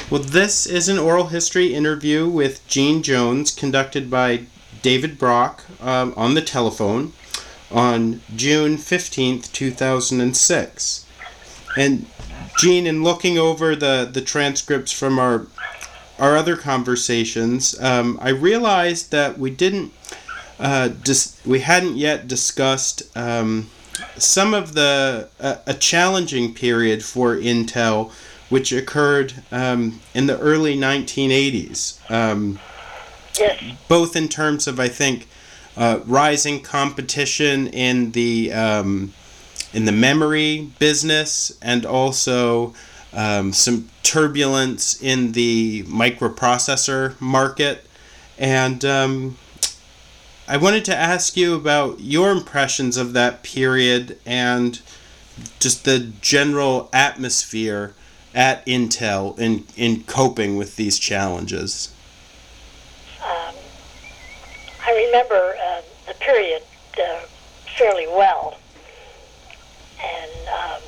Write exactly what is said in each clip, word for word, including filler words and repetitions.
Well, this is an oral history interview with Gene Jones conducted by David Brock um, on the telephone on June fifteenth, two thousand six. And Gene, in looking over the, the transcripts from our our other conversations, um, I realized that we didn't uh, dis- we hadn't yet discussed um, some of the uh, a challenging period for Intel, which occurred um, in the early nineteen eighties. Um, yes. Both in terms of, I think, uh, rising competition in the um, in the memory business, and also um, some turbulence in the microprocessor market. And um, I wanted to ask you about your impressions of that period and just the general atmosphere at Intel in, in coping with these challenges. Um, I remember uh, the period uh, fairly well. And um,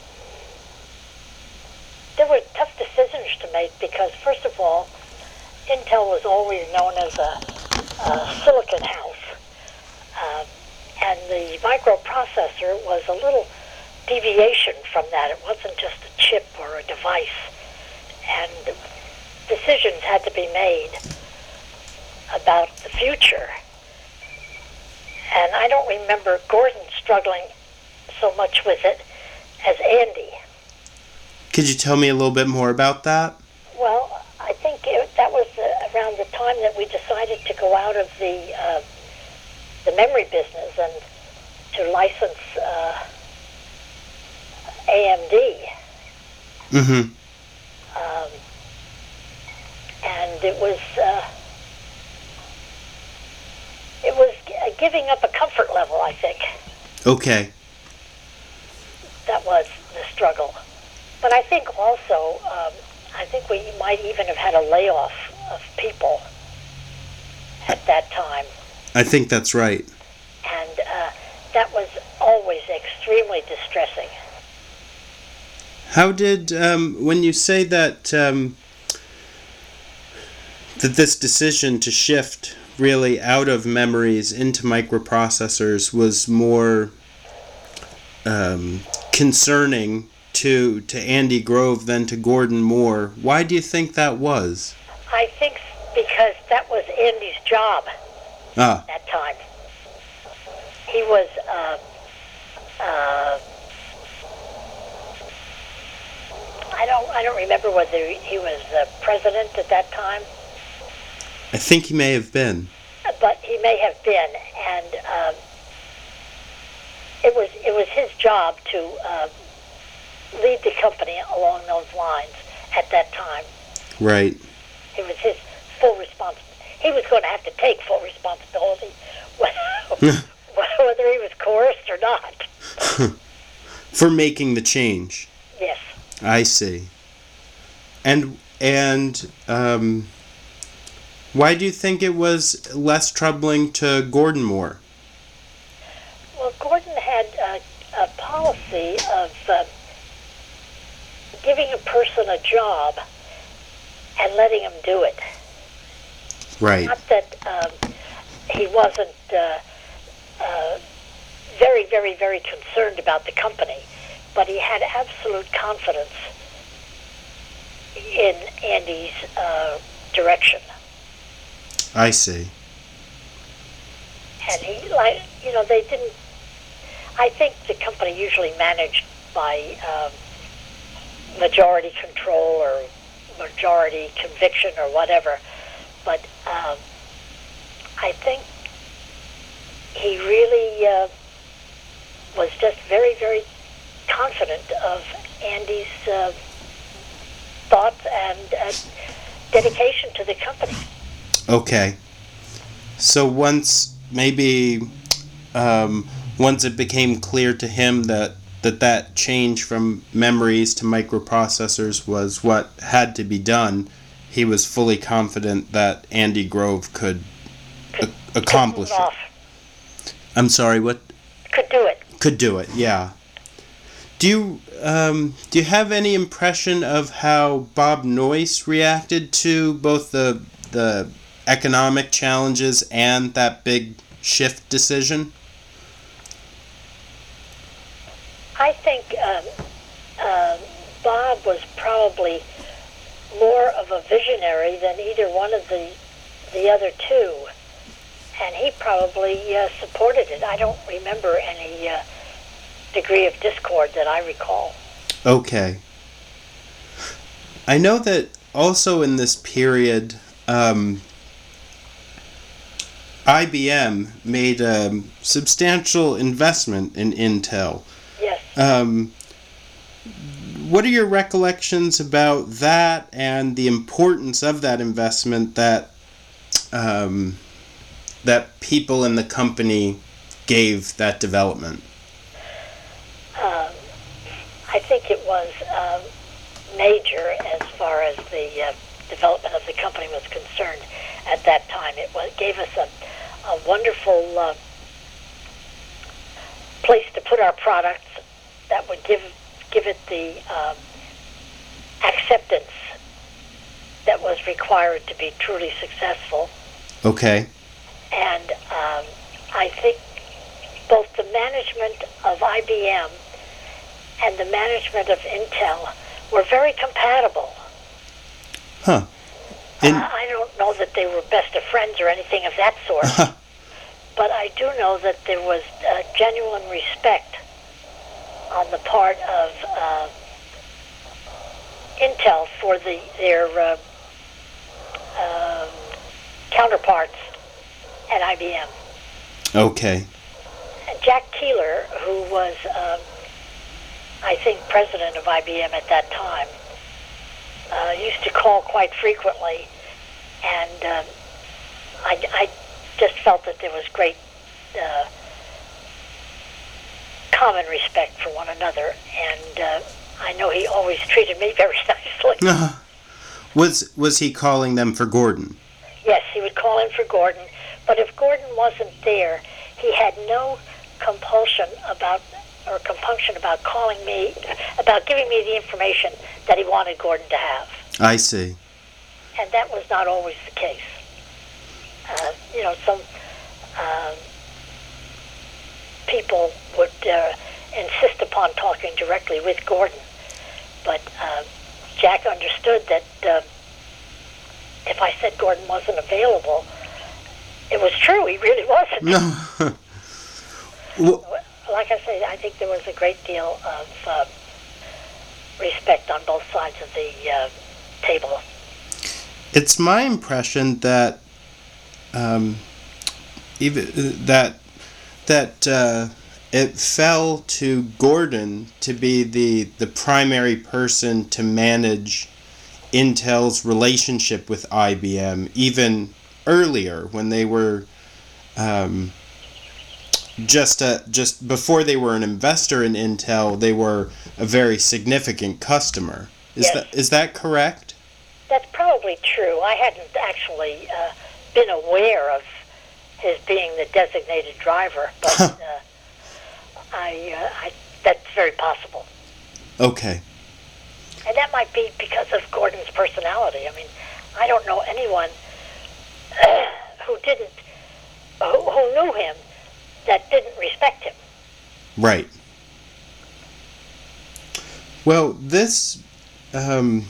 there were tough decisions to make because, first of all, Intel was always known as a, a silicon house. Um, and the microprocessor was a little deviation from that. It wasn't just a chip or a device. And decisions had to be made about the future. And I don't remember Gordon struggling so much with it as Andy. Could you tell me a little bit more about that? Well, I think it, that was uh, around the time that we decided to go out of the uh, the memory business and to license uh, A M D. Mm-hmm. Um, and it was uh, it was g- giving up a comfort level, I think. Okay. That was the struggle. But I think also, um, I think we might even have had a layoff of people at that time. I think that's right. And uh, that was always extremely distressing. How did, um, when you say that, um, that this decision to shift really out of memories into microprocessors was more um, concerning to to Andy Grove than to Gordon Moore, why do you think that was? I think because that was Andy's job Ah. at that time. He was uh, uh, I don't I don't remember whether he was uh, president at that time. I think he may have been. But he may have been, and um, it was it was his job to uh, lead the company along those lines at that time. Right. It was his full responsibility. He was going to have to take full responsibility, whether he was coerced or not. For making the change. Yes. I see. And and um, why do you think it was less troubling to Gordon Moore? Well, Gordon had a, a policy of uh, giving a person a job and letting him do it. Right. Not that um, he wasn't uh, uh, very, very, very concerned about the company, but he had absolute confidence in Andy's uh, direction. I see. And he, like, you know, they didn't. I think the company usually managed by um, majority control or majority conviction or whatever, but um, I think he really uh, was just very, very confident of Andy's uh, thoughts and uh, dedication to the company. Okay. So once maybe um, once it became clear to him that, that that change from memories to microprocessors was what had to be done, he was fully confident that Andy Grove could, could a- accomplish it. it. I'm sorry, what? Could do it. Could do it, yeah. Do you um, do you have any impression of how Bob Noyce reacted to both the the economic challenges and that big shift decision? I think um, uh, Bob was probably more of a visionary than either one of the the other two, and he probably uh, supported it. I don't remember any uh, degree of discord that I recall. Okay. I know that also in this period, um, I B M made a substantial investment in Intel. Yes. Um, what are your recollections about that and the importance of that investment that um, that people in the company gave that development? Um, I think it was um, major as far as the uh, development of the company was concerned at that time. It was, gave us a, a wonderful uh, place to put our products that would give give it the um, acceptance that was required to be truly successful. Okay. And um, I think both the management of I B M and the management of Intel were very compatible. Huh. In- uh, I don't know that they were best of friends or anything of that sort, but I do know that there was uh, genuine respect on the part of uh, Intel for the their uh, um, counterparts at I B M. Okay. Jack Keeler, who was, um, I think, president of I B M at that time, uh, used to call quite frequently, and um, I, I just felt that there was great uh, common respect for one another, and uh, I know he always treated me very nicely. was was he calling them for Gordon? Yes, he would call in for Gordon, but if Gordon wasn't there, he had no compulsion about or compunction about calling me, about giving me the information that he wanted Gordon to have. I see. And that was not always the case. Uh, you know, some uh, people would uh, insist upon talking directly with Gordon, but uh, Jack understood that uh, if I said Gordon wasn't available, it was true, he really wasn't. No. Well, like I say, I think there was a great deal of uh, respect on both sides of the uh, table. It's my impression that um, even that that uh, it fell to Gordon to be the the primary person to manage Intel's relationship with I B M, even earlier when they were. Um, Just uh, just before they were an investor in Intel, they were a very significant customer. Is Yes. that is that correct? That's probably true. I hadn't actually uh, been aware of his being the designated driver, but uh, I, uh, I that's very possible. Okay. And that might be because of Gordon's personality. I mean, I don't know anyone uh, who didn't, who, who knew him, that didn't respect him. Right. Well, this um,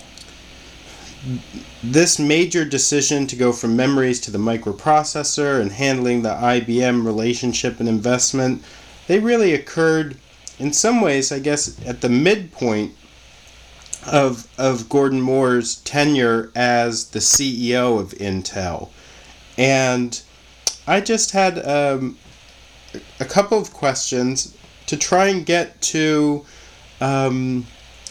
this major decision to go from memories to the microprocessor and handling the I B M relationship and investment, they really occurred in some ways, I guess, at the midpoint of of Gordon Moore's tenure as the C E O of Intel. And I just had um, a couple of questions to try and get to um,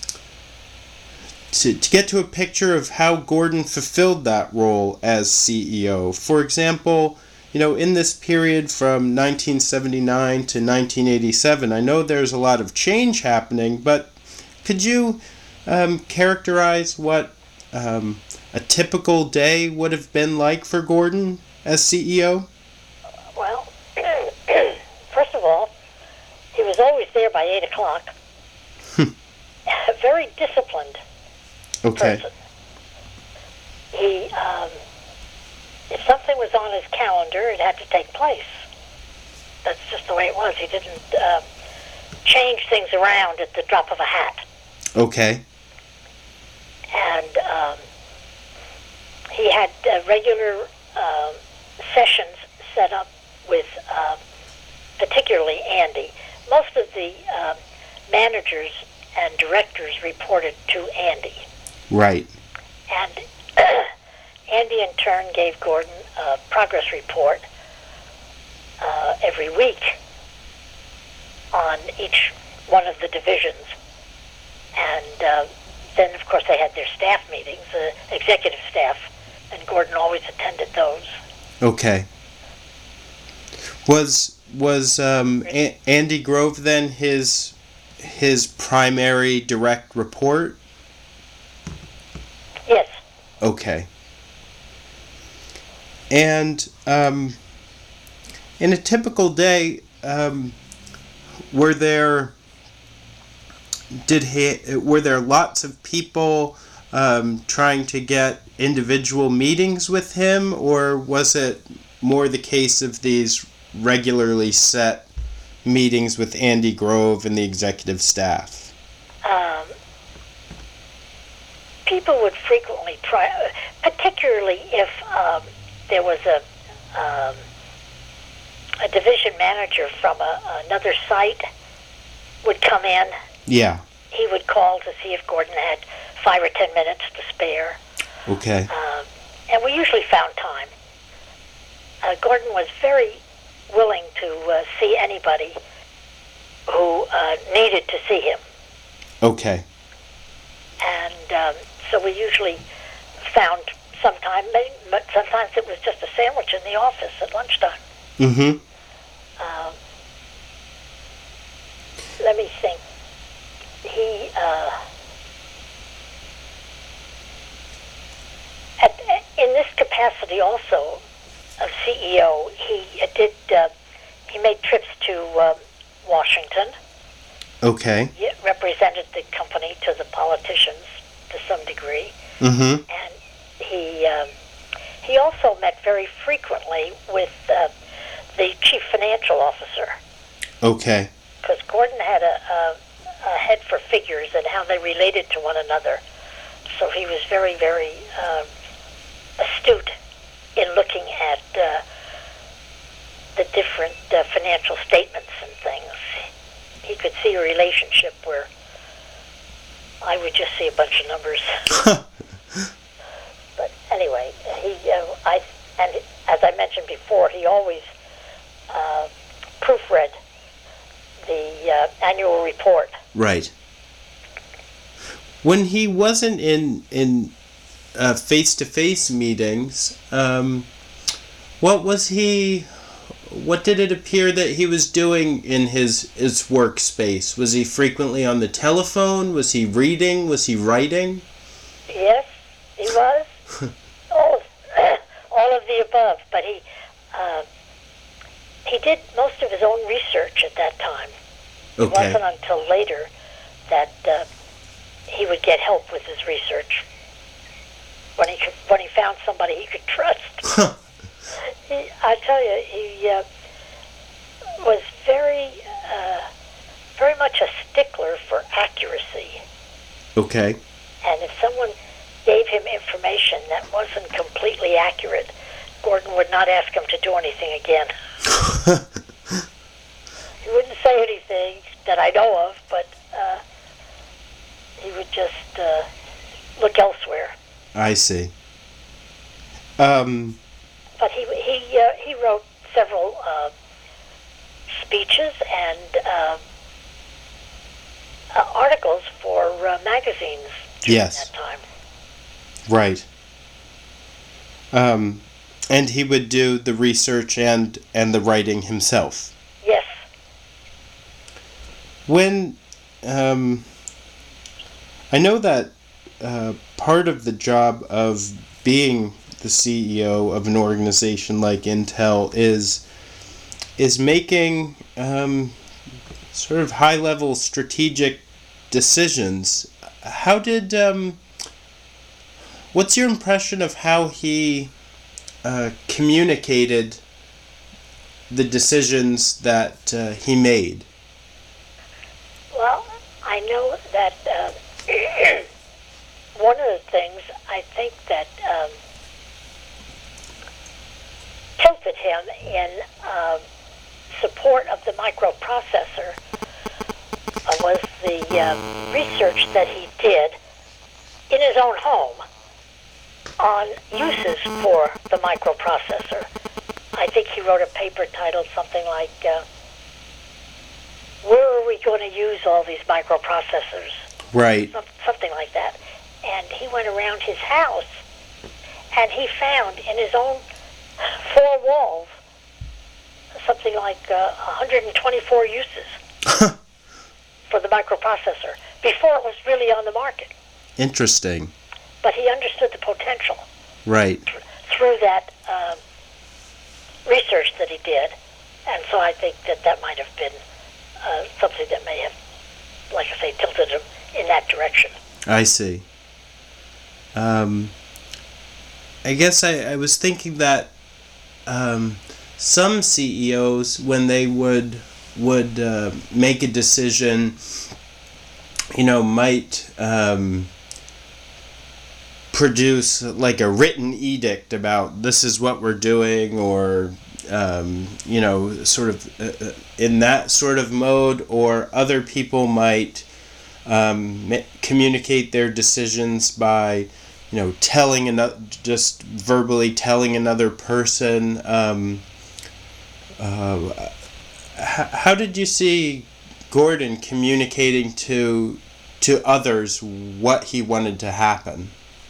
to, to get to a picture of how Gordon fulfilled that role as C E O. For example, you know, in this period from nineteen seventy-nine to nineteen eighty-seven, I know there's a lot of change happening, but could you um, characterize what um, a typical day would have been like for Gordon as C E O? Well, first of all, he was always there by eight o'clock. a very disciplined Okay. person. He, um, if something was on his calendar, it had to take place. That's just the way it was. He didn't uh, change things around at the drop of a hat. Okay. And um, he had uh, regular uh, sessions set up with uh, particularly Andy. Most of the uh, managers and directors reported to Andy. Right. And Andy, in turn, gave Gordon a progress report uh, every week on each one of the divisions. And uh, then, of course, they had their staff meetings, the uh, executive staff, and Gordon always attended those. Okay. Was was um, A- Andy Grove then his his primary direct report? Yes. Okay. And um, in a typical day, um, were there did he were there lots of people um, trying to get individual meetings with him, or was it more the case of these regularly set meetings with Andy Grove and the executive staff? Um, people would frequently try, particularly if um, there was a um, a division manager from a, another site would come in. Yeah. He would call to see if Gordon had five or ten minutes to spare. Okay. Um, and we usually found time. Uh, Gordon was very willing to uh, see anybody who uh, needed to see him. Okay. And um, so we usually found some time, but sometimes it was just a sandwich in the office at lunchtime. Mm-hmm. Um, let me think. He, uh, at, in this capacity also of C E O, he uh, did, uh, he made trips to uh, Washington. Okay. He represented the company to the politicians to some degree. Mm-hmm. And he, um, he also met very frequently with uh, the chief financial officer. Okay. Because Gordon had a, a, a head for figures and how they related to one another. So he was very, very uh, astute in looking at uh, the different uh, financial statements and things. He could see a relationship where I would just see a bunch of numbers. But anyway, he, uh, I, and as I mentioned before, he always uh, proofread the uh, annual report. Right. When he wasn't in in uh, face-to-face meetings, um, what was he? What did it appear that he was doing in his his workspace? Was he frequently on the telephone? Was he reading? Was he writing? Yes, he was. all of all of the above. But he uh, he did most of his own research at that time. Okay. It wasn't until later that uh, he would get help with his research. When he could, when he found somebody he could trust. he, I tell you, he uh, was very, uh, very much a stickler for accuracy. Okay. And if someone gave him information that wasn't completely accurate, Gordon would not ask him to do anything again. He wouldn't say anything that I know of, but uh, he would just uh, look elsewhere. I see. Um. But he he uh, he wrote several uh, speeches and uh, uh, articles for uh, magazines during Yes. that time. Right. Um, and he would do the research and and the writing himself. Yes. When, um, I know that uh, part of the job of being the C E O of an organization like Intel is is making um, sort of high-level strategic decisions. How did um, what's your impression of how he uh, communicated the decisions that uh, he made? Well, I know that uh, one of the things I think that um, tilted him in uh, support of the microprocessor uh, was the uh, research that he did in his own home on uses for the microprocessor. I think he wrote a paper titled something like, uh, Where are we going to use all these microprocessors? Right. Some, something like that. And he went around his house and he found in his own four walls something like uh, one hundred twenty-four uses for the microprocessor before it was really on the market. Interesting. But he understood the potential. Right. Th- through that um, research that he did. And so I think that that might have been uh, something that may have, like I say, tilted him in that direction. I see. Um, I guess I, I was thinking that um, some C E Os, when they would would uh, make a decision, you know, might um, produce like a written edict about this is what we're doing, or um, you know, sort of uh, in that sort of mode, or other people might um, ma- communicate their decisions by, you know, telling another, just verbally telling another person. Um, uh, h- how did you see Gordon communicating to to others what he wanted to happen?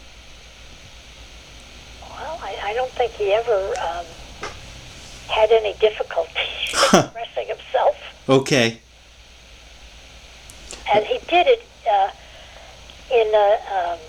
Well, I, I don't think he ever um, had any difficulty expressing himself. Okay. And he did it uh, in a um,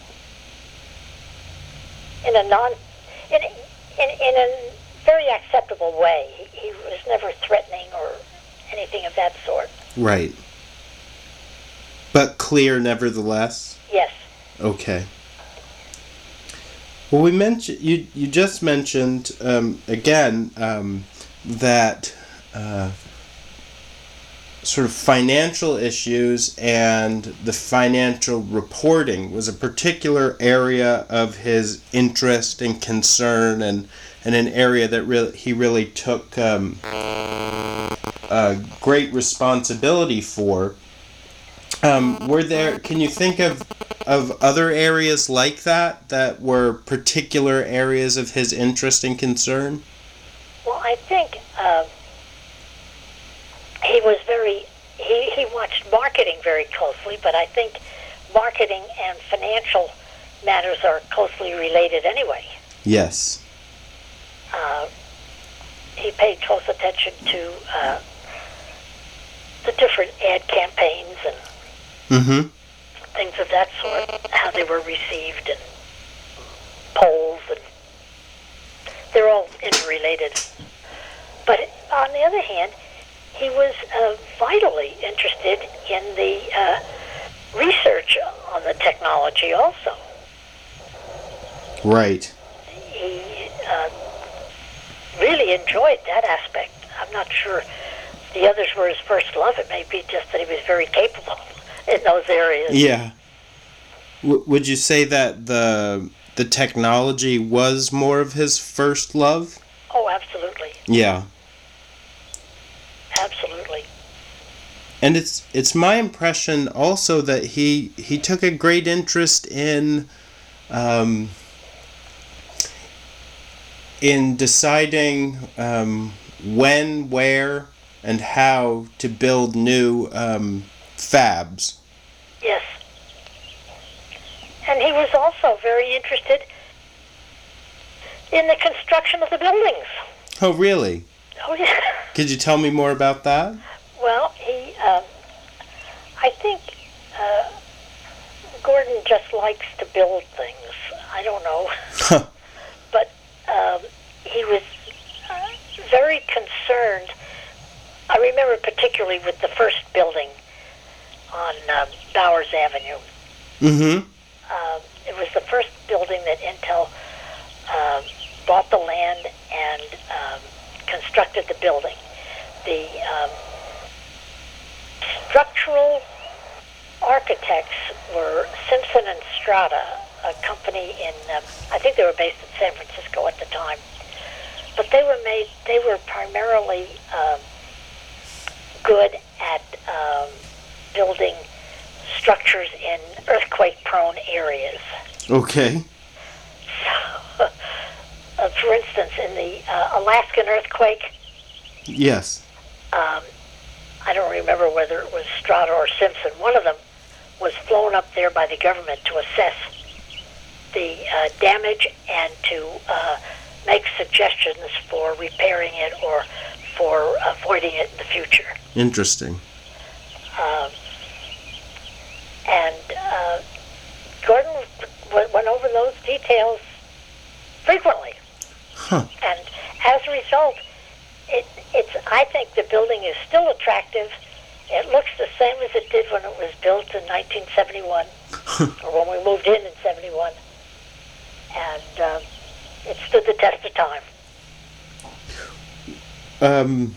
in a non in in in a very acceptable way. He, he was never threatening or anything of that sort. Right. But clear, nevertheless. Yes. Okay. Well, we mentioned you. You just mentioned um, again um, that uh, sort of financial issues and the financial reporting was a particular area of his interest and concern, and, and an area that really he really took um, a great responsibility for. Um, were there? Can you think of of other areas like that that were particular areas of his interest and concern? Well, I think uh, he was very. He, he watched marketing very closely, but I think marketing and financial matters are closely related anyway. Yes. Uh, he paid close attention to uh, the different ad campaigns and Mm-hmm. things of that sort, how they were received, and polls, and they're all interrelated. But on the other hand, he was uh, vitally interested in the uh, research on the technology also. Right. He uh, really enjoyed that aspect. I'm not sure the others were his first love. It may be just that he was very capable in those areas. Yeah. W- would you say that the the technology was more of his first love? Oh, absolutely. Yeah. Absolutely. And it's it's my impression also that he he took a great interest in um, in deciding um, when, where, and how to build new um, fabs. Yes. And he was also very interested in the construction of the buildings. Oh, really? Oh, yeah. Could you tell me more about that? Well, he, um, I think uh, Gordon just likes to build things. I don't know. But um, he was uh, very concerned. I remember particularly with the first building on um, Bowers Avenue. Mm-hmm. Um, it was the first building that Intel um, bought the land and um, constructed the building. The um, structural architects were Simpson and Strata, a company in, um, I think they were based in San Francisco at the time. But they were made, they were primarily um, good at um, building structures in earthquake-prone areas. Okay. So, uh, for instance, in the uh, Alaskan earthquake, Yes. um, I don't remember whether it was Strata or Simpson, one of them was flown up there by the government to assess the uh, damage and to uh, make suggestions for repairing it or for avoiding it in the future. Interesting. Um, and uh, Gordon w- went over those details frequently. Huh. And as a result, it, it's, I think the building is still attractive. It looks the same as it did when it was built in nineteen seventy-one, or when we moved in in seventy-one. And um, it stood the test of time. Um,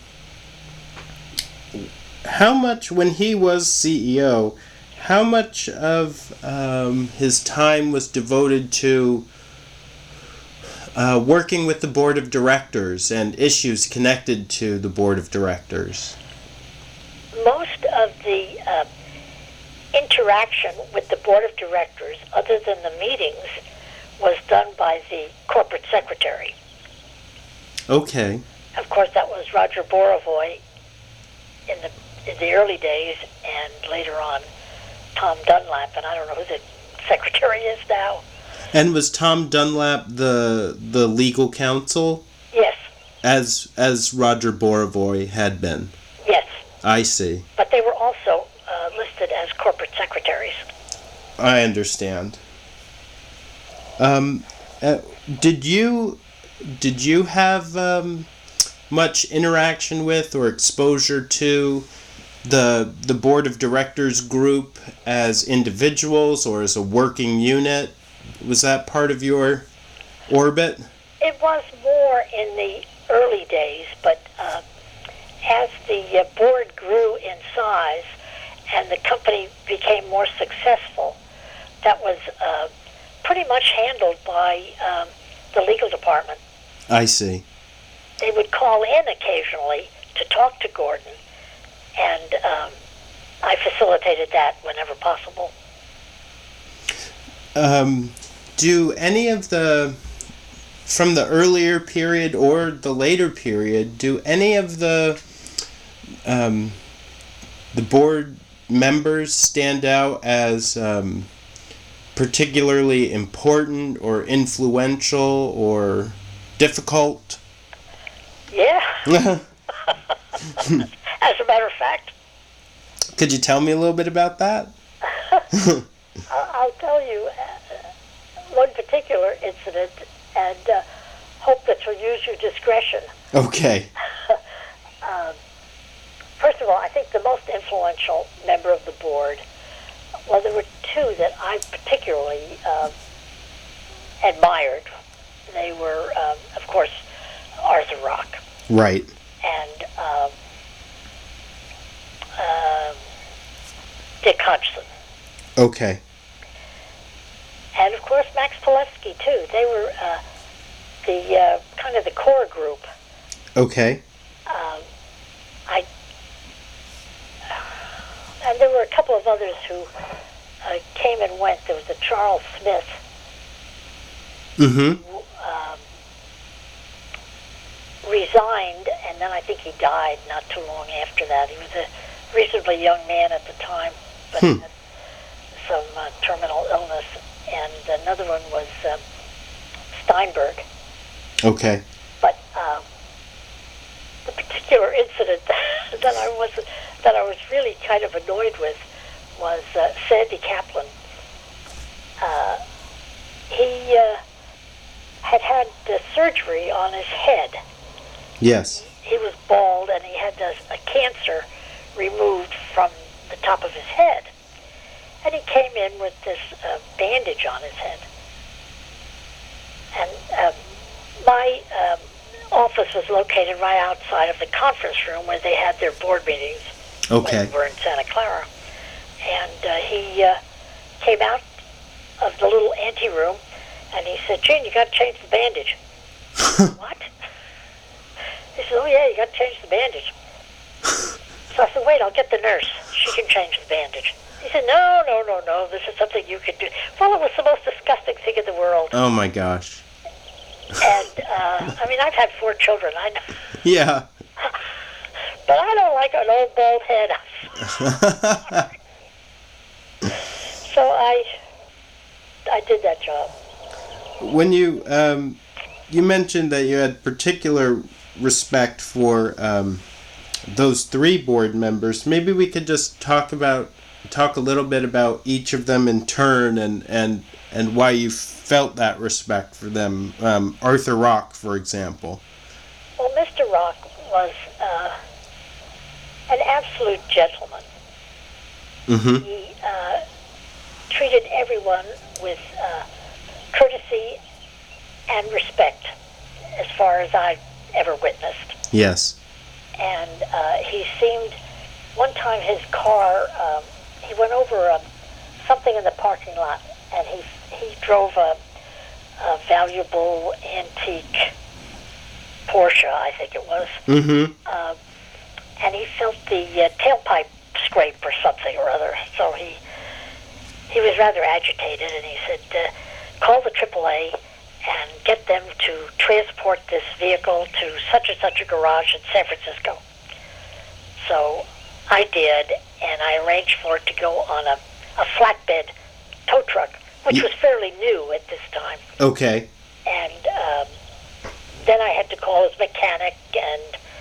how much, when he was C E O, how much of um, his time was devoted to uh, working with the board of directors and issues connected to the board of directors? Most of the uh, interaction with the board of directors, other than the meetings, was done by the corporate secretary. Okay. Of course, that was Roger Borovoy in the in the early days, and later on Tom Dunlap, and I don't know who the secretary is now. And was Tom Dunlap the the legal counsel? Yes. As as Roger Borovoy had been? Yes. I see. But they were also uh, listed as corporate secretaries. I understand. Um, uh, did you did you have um, much interaction with or exposure to the the board of directors group as individuals or as a working unit? Was that part of your orbit? It was more in the early days, but uh, as the uh, board grew in size and the company became more successful, that was uh, pretty much handled by um, the legal department. I see. They would call in occasionally to talk to Gordon, and um, I facilitated that whenever possible. Um, do any of the, from the earlier period or the later period, do any of the um, the board members stand out as um, particularly important or influential or difficult? Yeah. As a matter of fact. Could you tell me a little bit about that? I'll tell you uh, one particular incident, and uh, hope that you'll use your discretion. Okay. um, first of all, I think the most influential member of the board, well, there were two that I particularly uh, admired. They were, um, of course, Arthur Rock. Right. And um, uh, Dick Hodgson. Okay. And, of course, Max Pilecki, too. They were uh, the uh, kind of the core group. Okay. Um, I and there were a couple of others who uh, came and went. There was a Charles Smith. Mm-hmm. Who, um, resigned, and then I think he died not too long after that. He was a reasonably young man at the time, but Hmm. had some uh, terminal illness. And another one was um, Steinberg. Okay. But um, the particular incident that I was that I was really kind of annoyed with was uh, Sandy Kaplan. Uh, he uh, had had uh, surgery on his head. Yes. He was bald, and he had a, a cancer removed from the the top of his head. And he came in with this uh, bandage on his head. And um, my um, office was located right outside of the conference room where they had their board meetings. Okay. When we were in Santa Clara. And uh, he uh, came out of the little anteroom, and he said, "Gene, you got to change the bandage." What? He said, "Oh, yeah, you got to change the bandage." So I said, "Wait, I'll get the nurse. She can change the bandage." He said, "No, no, no, no. This is something you can do." Well, it was the most disgusting thing in the world. Oh, my gosh. And, uh, I mean, I've had four children. I know. Yeah. But I don't like an old bald head. So I, I did that job. When you um, you mentioned that you had particular respect for um, those three board members, maybe we could just talk about talk a little bit about each of them in turn, and and and why you felt that respect for them. Um, Arthur Rock, for example. Well, Mister Rock was uh, an absolute gentleman. Mm-hmm. He uh, treated everyone with uh, courtesy and respect, as far as I've ever witnessed. Yes. And uh, he seemed, one time his car, um, he went over um, something in the parking lot, and he he drove a, a valuable antique Porsche, I think it was. Mm-hmm. Uh, and he felt the uh, tailpipe scrape or something or other. So he he was rather agitated, and he said, uh, "Call the triple A and get them to transport this vehicle to such and such a garage in San Francisco." So I did, and I arranged for it to go on a, a flatbed tow truck, which was fairly new at this time. Okay. And um, then I had to call his mechanic and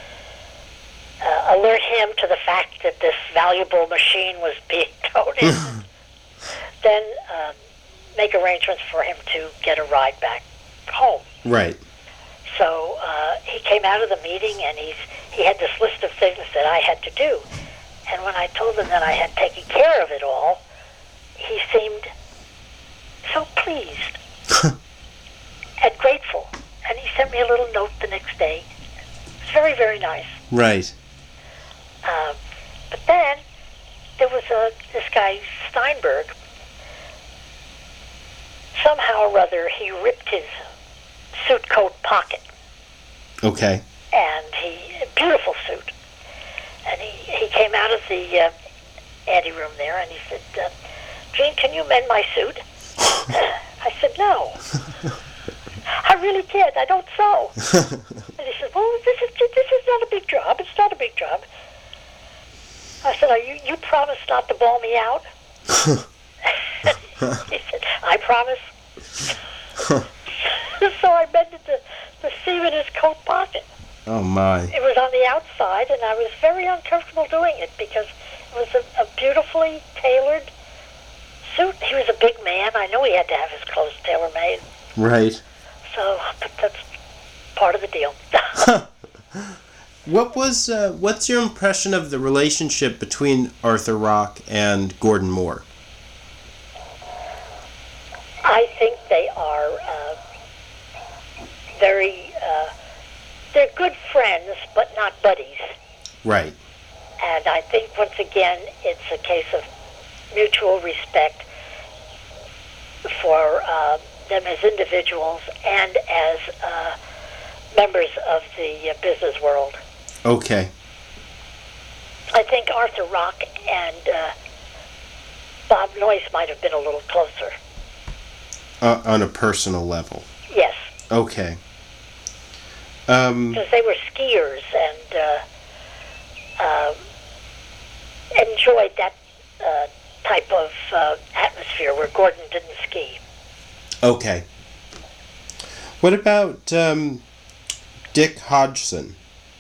uh, alert him to the fact that this valuable machine was being towed in. Then um, make arrangements for him to get a ride back home. Right. So uh, he came out of the meeting, and he's he had this list of things that I had to do. And when I told him that I had taken care of it all, he seemed so pleased and grateful. And he sent me a little note the next day. It's very, very nice. Right. Uh, but then there was a, this guy, Steinberg. Somehow or other, he ripped his suit coat pocket. Okay. And he, a beautiful suit. And he, he came out of the uh, anteroom there, and he said, uh, "Gene, can you mend my suit?" I said, "No." "I really can't. I don't sew." And he said, "Well, this is this is not a big job. It's not a big job." I said, "Are you you promise not to bawl me out?" He said, "I promise." So I mended the, the seam in his coat pocket. Oh, my. It was on the outside, and I was very uncomfortable doing it because it was a, a beautifully tailored suit. He was a big man. I know he had to have his clothes tailor-made. Right. So, but that's part of the deal. What was, uh, what's your impression of the relationship between Arthur Rock and Gordon Moore? I think they are uh, very, uh, they're good friends, but not buddies. Right. And I think, once again, it's a case of mutual respect for uh, them as individuals and as uh, members of the uh, business world. Okay. I think Arthur Rock and uh, Bob Noyce might have been a little closer. Uh, on a personal level. Yes. Okay. Um, Because they were skiers and uh, uh, enjoyed that uh, type of uh, atmosphere where Gordon didn't ski. okay. What about um, Dick Hodgson?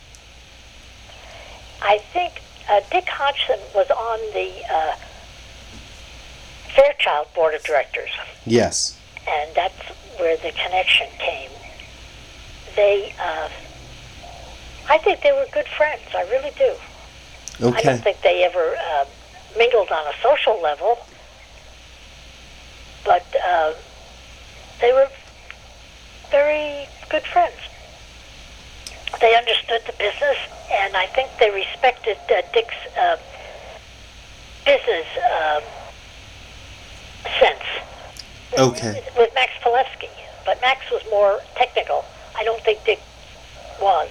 I think uh, Dick Hodgson was on the uh, Fairchild Board of Directors. Yes. And that's where the connection came. They, uh, I think they were good friends. I really do. I Okay. don't think they ever uh, mingled on a social level, but uh, they were very good friends. They understood the business, and I think they respected uh, Dick's uh, business uh, sense. Okay. With Max Palevsky, but Max was more technical. I don't think Dick was.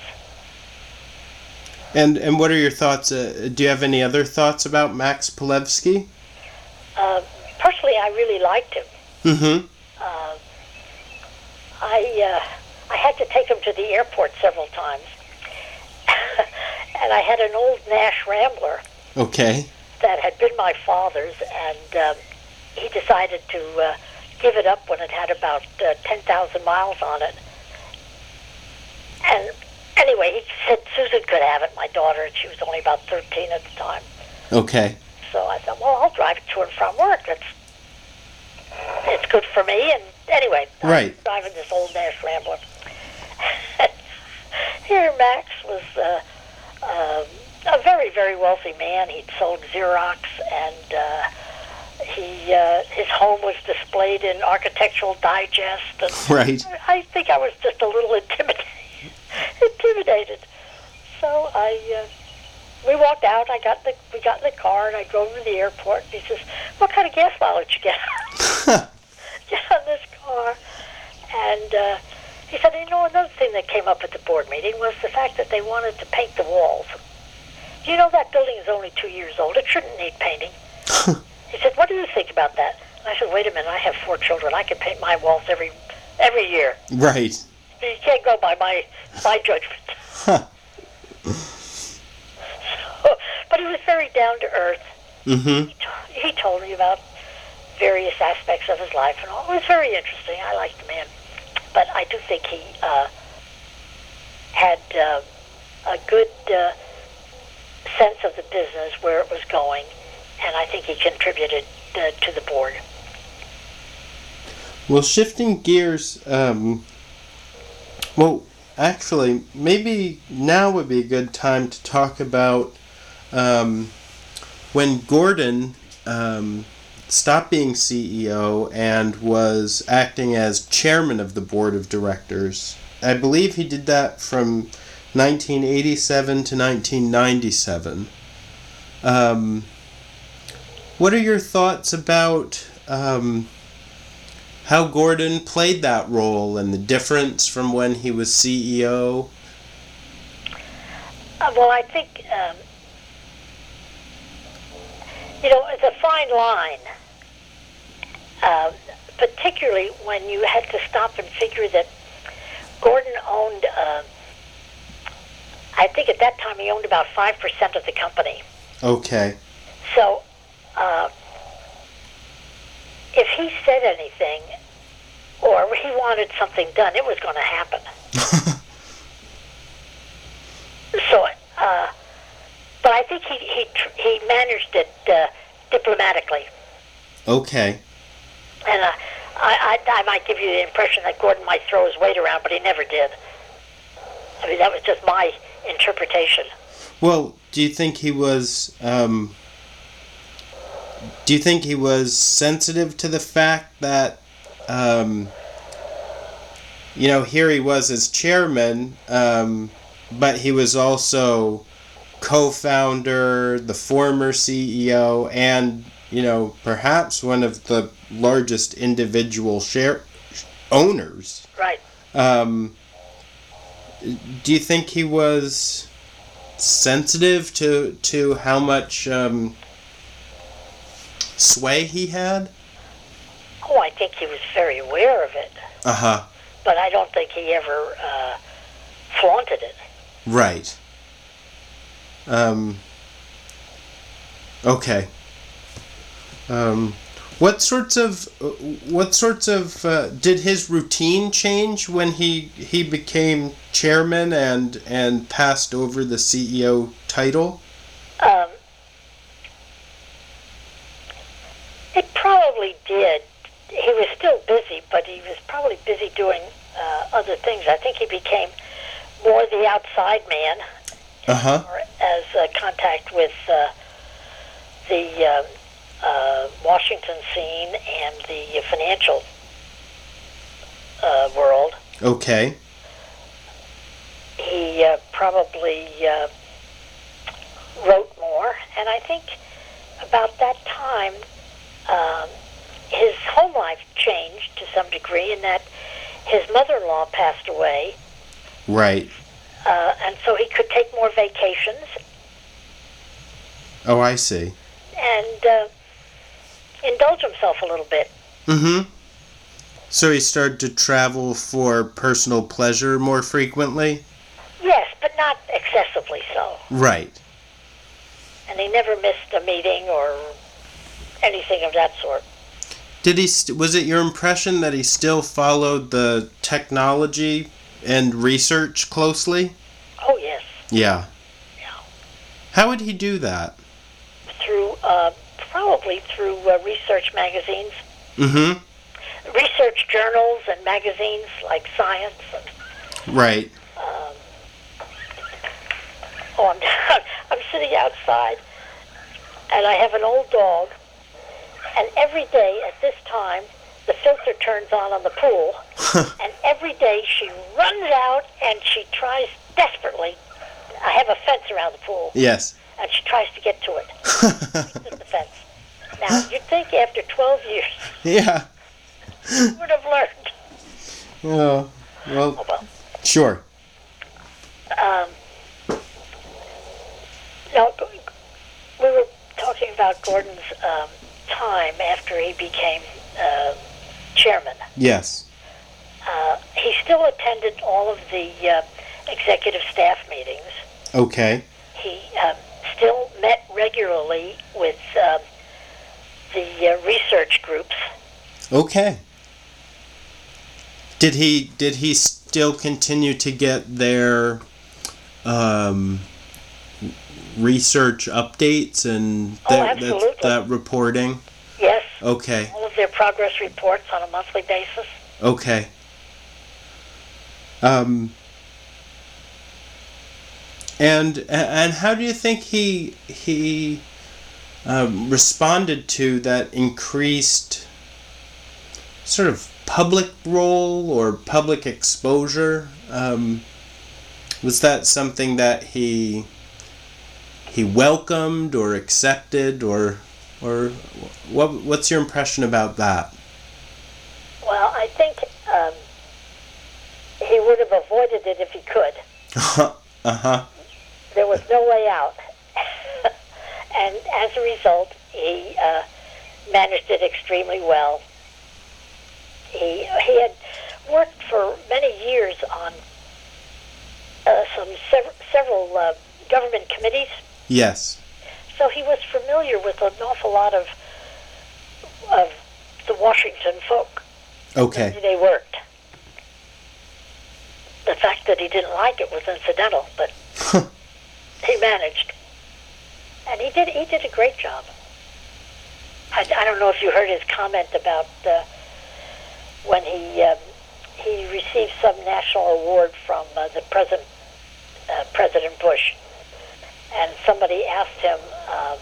And and what are your thoughts? Uh, do you have any other thoughts about Max Palevsky? Uh, personally, I really liked him. Mm-hmm. Uh, I uh, I had to take him to the airport several times, and I had an old Nash Rambler. Okay. That had been my father's, and um, he decided to uh, give it up when it had about uh, ten thousand miles on it. And anyway, he said Susan could have it, my daughter, and she was only about thirteen at the time. Okay. So I thought, well, I'll drive it to and from work. That's it's good for me. And anyway, right. I'm driving this old Nash Rambler. Here, Max was uh, uh, a very, very wealthy man. He'd sold Xerox, and uh, he uh, his home was displayed in Architectural Digest. And right. I think I was just a little intimidated. intimidated. So I, uh, we walked out. I got the, we got in the car, and I drove him to the airport. And he says, "What kind of gas mileage you get? Get on this car?" And uh, he said, "You know, another thing that came up at the board meeting was the fact that they wanted to paint the walls. You know, that building is only two years old. It shouldn't need painting." He said, "What do you think about that?" And I said, "Wait a minute. I have four children. I can paint my walls every every year. Right. You can't go by my my judgment." Huh. So, but he was very down to earth. Mm-hmm. He, t- he told me about various aspects of his life and all. It was very interesting. I liked the man, but I do think he uh, had uh, a good uh, sense of the business, where it was going, and I think he contributed uh, to the board. Well, shifting gears. Um, well, actually, maybe now would be a good time to talk about um, when Gordon um, stopped being C E O and was acting as chairman of the board of directors. I believe he did that from nineteen eighty-seven to nineteen ninety-seven. Um, what are your thoughts about um, how Gordon played that role and the difference from when he was C E O? Uh, well, I think, um, you know, it's a fine line, uh, particularly when you had to stop and figure that Gordon owned, uh, I think at that time he owned about five percent of the company. Okay. So, uh, if he said anything or he wanted something done, it was going to happen. So, uh, but I think he he tr- he managed it uh, diplomatically. Okay. And uh, I, I I might give you the impression that Gordon might throw his weight around, but he never did. I mean, that was just my interpretation. Well, do you think he was? Um, do you think he was sensitive to the fact that, um, you know, here he was as chairman, um, but he was also co-founder, the former C E O, and, you know, perhaps one of the largest individual share owners. Right. Um, do you think he was sensitive to to how much um, sway he had? Oh, I think he was very aware of it. Uh-huh. But I don't think he ever uh, flaunted it. Right. Um, okay. Um, what sorts of what sorts of uh, did his routine change when he he became chairman and and passed over the C E O title? Um, it probably did. He was still busy, but he was probably busy doing uh, other things. I think he became more the outside man, Uh-huh. or as uh, contact with uh, the uh, uh, Washington scene and the financial uh, world. Okay. He uh, probably uh, wrote more, and I think about that time, um, his home life changed to some degree in that his mother-in-law passed away. Right. Uh, and so he could take more vacations. Oh, I see. And uh, indulge himself a little bit. Mm-hmm. So he started to travel for personal pleasure more frequently? Yes, but not excessively so. Right. And he never missed a meeting or anything of that sort. Did he? St- was it your impression that he still followed the technology and research closely? Oh, yes. Yeah. Yeah. How would he do that? Through, uh, probably through uh, research magazines. Mm-hmm. Research journals and magazines like Science. And, right. Um, oh, I'm, I'm sitting outside, and I have an old dog, and every day at this time, the filter turns on on the pool, and every day she runs out and she tries desperately. I have a fence around the pool. Yes. And she tries to get to it. The fence. Now, you'd think after twelve years, yeah, you would have learned. Oh, well, Oh, well. Sure. Um, no, we were talking about Gordon's um, time after he became uh, chairman. Yes. Uh, he still attended all of the uh, executive staff meetings. Okay. He um, still met regularly with um, the uh, research groups. Okay. Did he did he still continue to get their um, research updates and Oh, that, absolutely. that, that reporting? Yes. Okay. All of their progress reports on a monthly basis. Okay. Um, and and how do you think he he um, responded to that increased sort of public role or public exposure? Um, was that something that he he welcomed or accepted, or or what? What's your impression about that? Well, I think um, he would have avoided it if he could. uh-huh. There was no way out. And as a result, he uh, managed it extremely well. He, he had worked for many years on uh, some sev- several uh, government committees. Yes. So he was familiar with an awful lot of of the Washington folk. Okay. The way they worked. The fact that he didn't like it was incidental, but he managed, and he did. He did a great job. I, I don't know if you heard his comment about uh, when he um, he received some national award from uh, the president, uh, President Bush, and somebody asked him, um,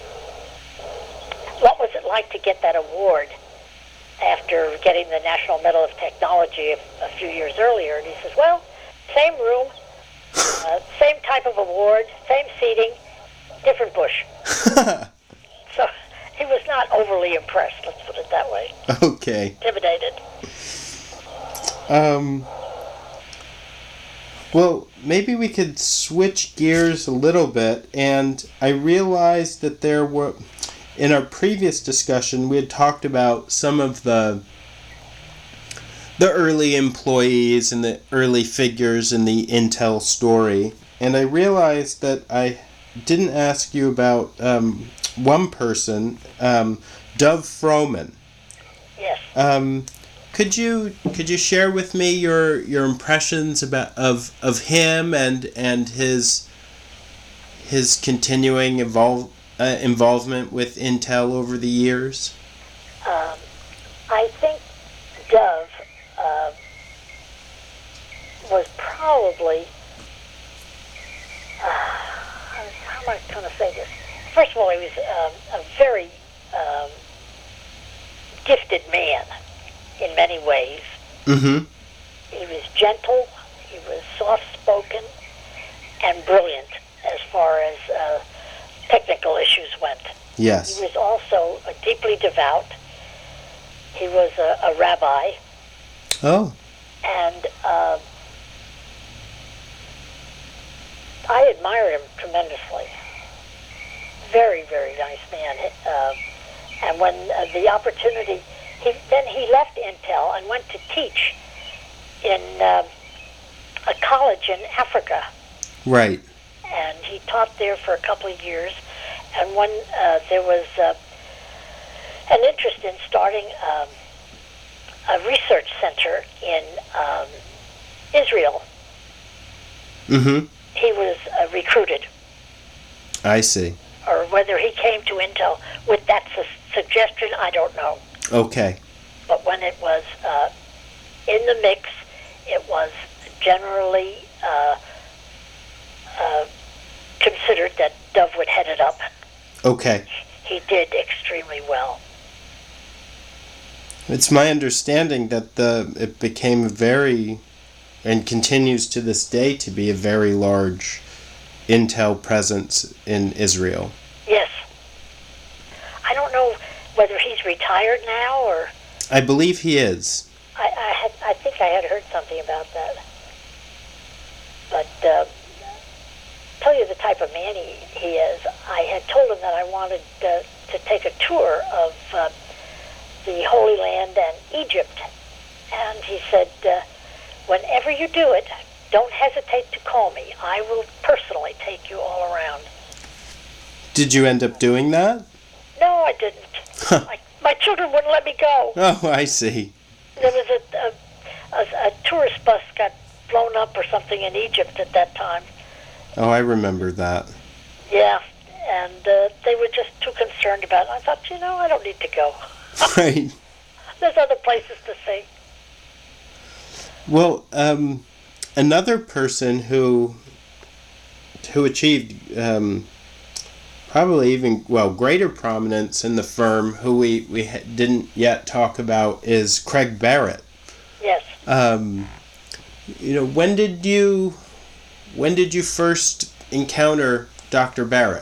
"What was it like to get that award?" After getting the National Medal of Technology a, a few years earlier. And he says, well, same room, uh, same type of award, same seating, different Bush. So he was not overly impressed, let's put it that way. Okay. Intimidated. Um, well, maybe we could switch gears a little bit, and I realized that there were... In our previous discussion, we had talked about some of the the early employees and the early figures in the Intel story, and I realized that I didn't ask you about um, one person, um, Dov Froman. Yes. Um, could you could you share with me your your impressions about of of him and and his his continuing evolve. Uh, involvement with Intel over the years? Um, I think Dov uh, was probably, uh, how am I going to say this? first of all, he was um, a very um, gifted man in many ways. Mm-hmm. He was gentle, he was soft-spoken, and brilliant as far as uh, technical issues went. Yes. He was also uh, deeply devout. He was a, a rabbi. Oh. And uh, I admired him tremendously. Very, very nice man. Uh, and when uh, the opportunity, he, then he left Intel and went to teach in uh, a college in Africa. Right. And he taught there for a couple of years. And when uh, there was uh, an interest in starting um, a research center in um, Israel, mm-hmm. he was uh, recruited. I see. Or whether he came to Intel with that su- suggestion, I don't know. Okay. But when it was uh, in the mix, it was generally uh, uh, considered that Dove would head it up. Okay. He did extremely well. It's my understanding that the it became a very, and continues to this day to be a very large Intel presence in Israel. Yes. I don't know whether he's retired now or... I believe he is. I, I, had, I think I had heard something about that. But uh, tell you the type of man he, he is. I had told him that I wanted uh, to take a tour of uh, the Holy Land and Egypt. And he said, uh, whenever you do it, don't hesitate to call me. I will personally take you all around. Did you end up doing that? No, I didn't. my, my children wouldn't let me go. Oh, I see. There was a, a, a, a tourist bus got blown up or something in Egypt at that time. Oh, I remember that. Yeah, and uh, they were just too concerned about it. I thought, you know, I don't need to go. Right. There's other places to see. Well, um, another person who who achieved um, probably even, well, greater prominence in the firm, who we, we ha- didn't yet talk about, is Craig Barrett. Yes. Um, you know, when did you when did you first encounter Doctor Barrett?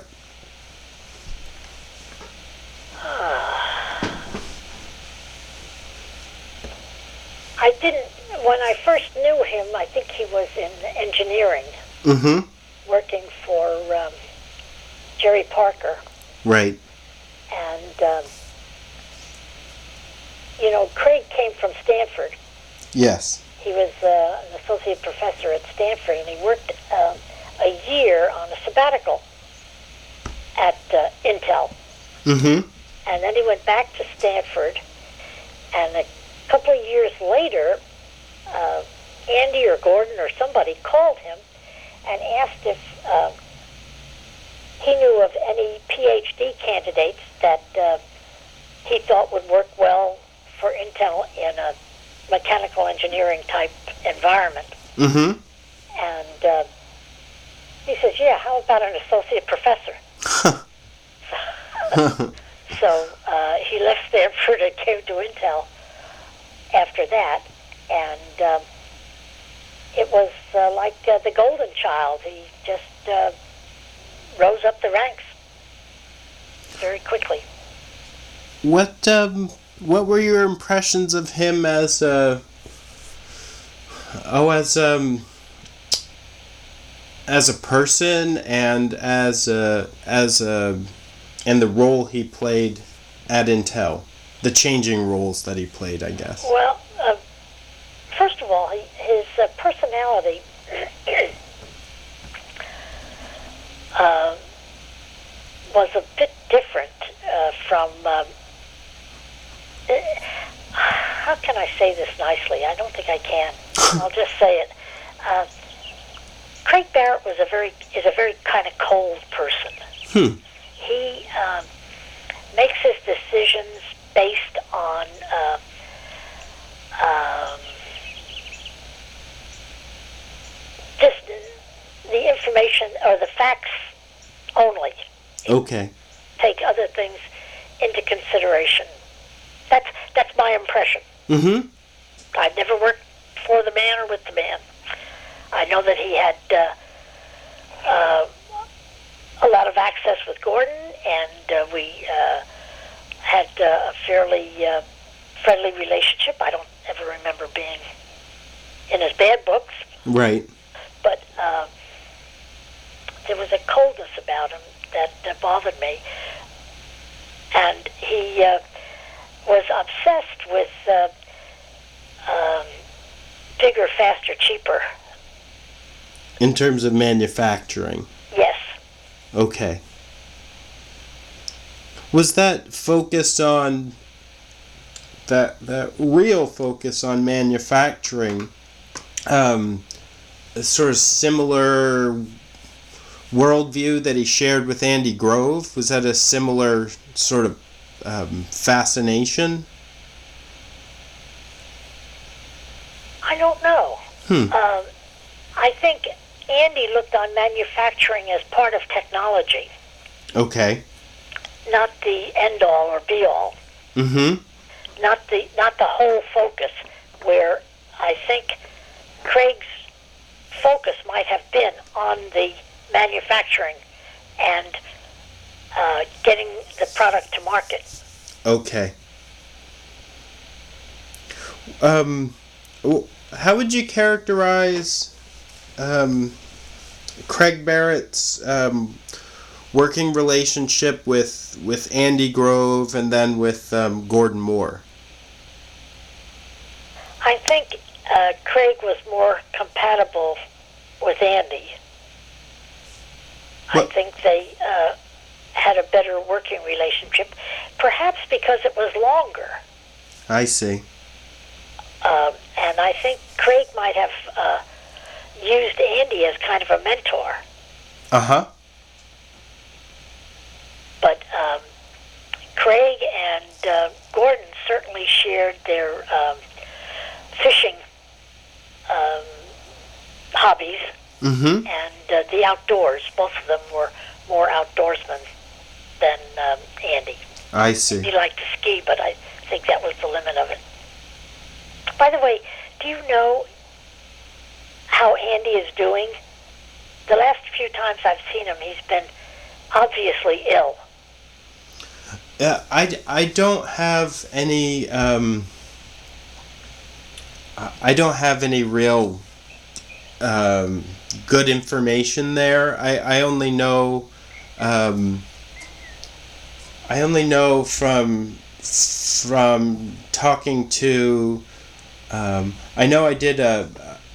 I didn't, when I first knew him, I think he was in engineering, Mm-hmm. working for um, Jerry Parker. Right. And, um, you know, Craig came from Stanford. Yes. He was uh, an associate professor at Stanford, and he worked um, a year on a sabbatical at uh, Intel. Mm-hmm. And then he went back to Stanford, and a couple of years later, uh, Andy or Gordon or somebody called him and asked if uh, he knew of any PhD candidates that uh, he thought would work well for Intel in a mechanical engineering type environment. Mm-hmm. And uh, he says, yeah, how about an associate professor? So uh, he left Stanford and came to Intel after that, and um, it was uh, like uh, the golden child. He just uh, rose up the ranks very quickly. What um what were your impressions of him as a oh as um as a person and as a as a and the role he played at Intel, the changing roles that he played, I guess. Well, uh, first of all, he, his uh, personality uh, was a bit different uh, from. Um, uh, how can I say this nicely? I don't think I can. I'll just say it. Uh, Craig Barrett was a very is a very kind of cold person. Hmm. He um, makes his decisions based on uh, um, just the information or the facts only. Okay. take other things into consideration. That's that's my impression. Mm-hmm. I've never worked for the man or with the man. I know that he had uh, uh, a lot of access with Gordon, and uh, we uh, had uh, a fairly uh, friendly relationship. I don't ever remember being in his bad books. Right. But uh, there was a coldness about him that uh, bothered me. And he uh, was obsessed with uh, um, bigger, faster, cheaper. In terms of manufacturing? Yes. Okay. Was that focused on, that that real focus on manufacturing, um, a sort of similar worldview that he shared with Andy Grove? Was that a similar sort of um, fascination? I don't know. Hmm. Um, I think Andy looked on manufacturing as part of technology, Okay. not the end all or be all, Mm-hmm. not the not the whole focus. Where I think Craig's focus might have been on the manufacturing and uh, getting the product to market. Okay. Um, w- how would you characterize um, Craig Barrett's um, working relationship with with Andy Grove and then with um, Gordon Moore? I think uh, Craig was more compatible with Andy. What- I think they uh, had a better working relationship, perhaps because it was longer. I see. Um, and I think Craig might have uh, used Andy as kind of a mentor. Uh-huh. But um, Craig and uh, Gordon certainly shared their um, fishing um, hobbies Mm-hmm. and uh, the outdoors. Both of them were more outdoorsmen than um, Andy. I see. He liked to ski, but I think that was the limit of it. By the way, do you know how Andy is doing? The last few times I've seen him, he's been obviously ill. Uh, I, I don't have any um, I I don't have any real um, good information there. I, I only know um, I only know from from talking to um, I know I did a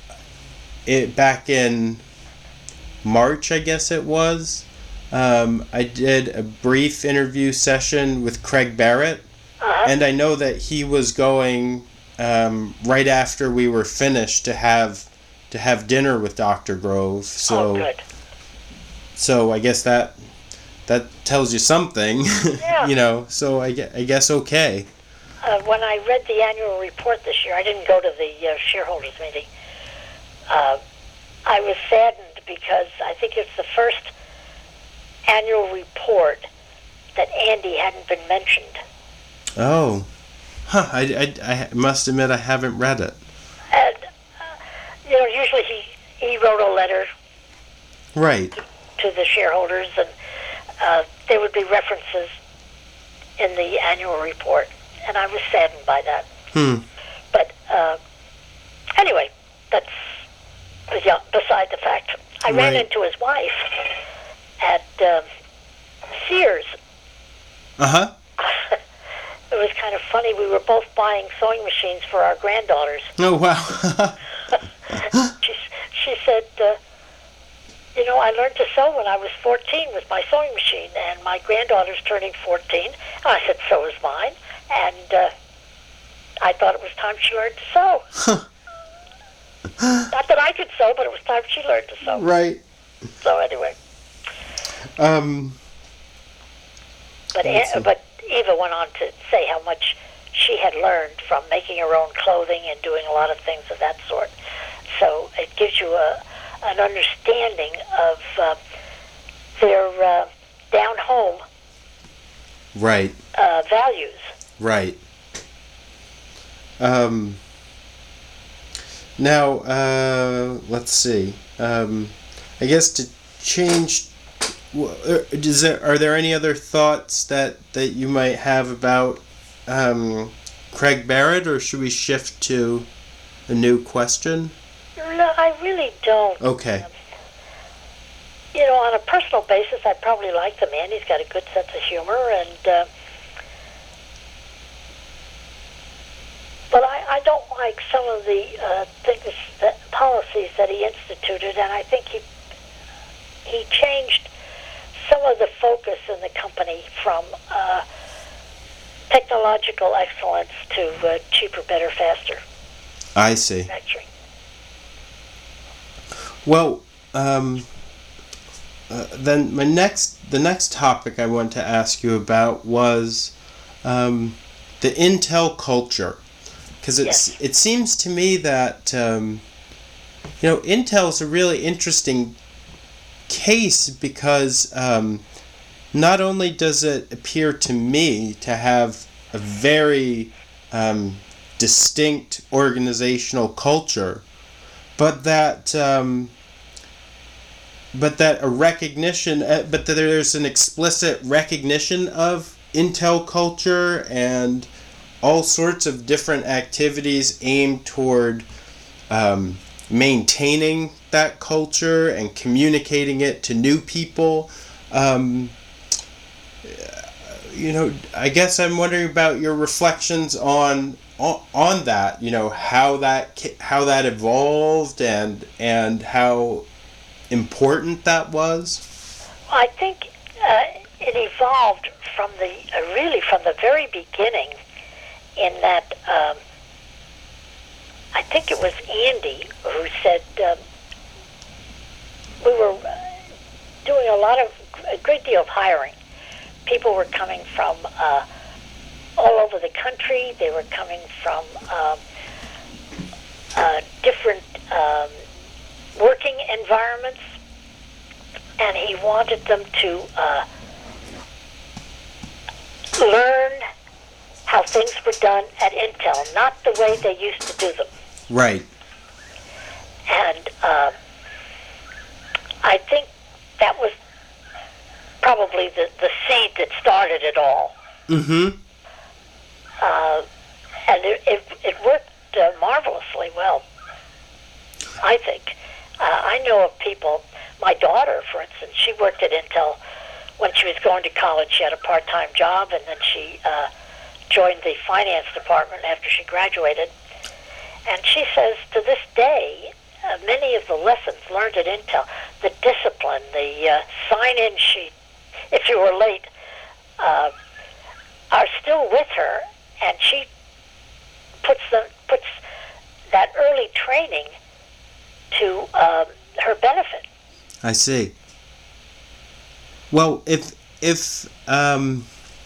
it back in March, I guess it was. Um, I did a brief interview session with Craig Barrett, Uh-huh. and I know that he was going um, right after we were finished to have to have dinner with Doctor Grove. So, oh, good. so I guess that that tells you something, Yeah. you know. So I, gue- I guess okay. Uh, when I read the annual report this year, I didn't go to the uh, shareholders meeting. Uh, I was saddened because I think it's the first annual report that Andy hadn't been mentioned. Oh, huh. I, I, I must admit I haven't read it. And, uh, you know, usually he, he wrote a letter Right. to the shareholders, and uh, there would be references in the annual report, and I was saddened by that. Hmm. But uh, anyway, that's yeah, beside the fact. I ran Right. into his wife at um, Sears. Uh-huh. It was kind of funny. We were both buying sewing machines for our granddaughters. Oh, wow. she, she said, uh, you know, I learned to sew when I was fourteen with my sewing machine, and my granddaughter's turning fourteen. And I said, so is mine. And uh, I thought it was time she learned to sew. Not that I could sew, but it was time she learned to sew. Right. So anyway. Um, But Let's see. A- but Eva went on to say how much she had learned from making her own clothing and doing a lot of things of that sort. So it gives you a an understanding of uh, their uh, down home Right. uh, values. Right. Um, now, uh, let's see. Um, I guess to change, is there, are there any other thoughts that, that you might have about um, Craig Barrett, or should we shift to a new question? No, I really don't. Okay. Um, you know, on a personal basis, I probably like the man. He's got a good sense of humor, and uh, but I, I don't like some of the uh, things, that, policies that he instituted, and I think he he changed some of the focus in the company from uh, technological excellence to uh, cheaper, better, faster. I see. Manufacturing. Well, um, uh, then my next, the next topic I want to ask you about was um, the Intel culture, because it's Yes. it seems to me that um, you know Intel is a really interesting case because um, not only does it appear to me to have a very um, distinct organizational culture, but that um, but that a recognition, uh, but that there's an explicit recognition of Intel culture and all sorts of different activities aimed toward um, maintaining that culture and communicating it to new people. Um, you know, I guess I'm wondering about your reflections on on, on that. You know, how that how that evolved and and how important that was. I think uh, it evolved from the uh, really from the very beginning. In that, um, I think it was Andy who said um, we were doing a lot of a great deal of hiring. People were coming from uh, all over the country. They were coming from um, uh, different um, working environments, and he wanted them to uh, learn how things were done at Intel, not the way they used to do them. Right. And uh, I think that was probably the, the seed that started it all. Mm-hmm. Uh, and it, it, it worked uh, marvelously well, I think. Uh, I know of people, my daughter, for instance, she worked at Intel when she was going to college. She had a part-time job, and then she uh, joined the finance department after she graduated. And she says to this day, uh, many of the lessons learned at Intel, the discipline, the uh, sign-in sheet, if you were late, uh, are still with her, and she puts the, puts that early training to uh, her benefit. I see. Well, if if um,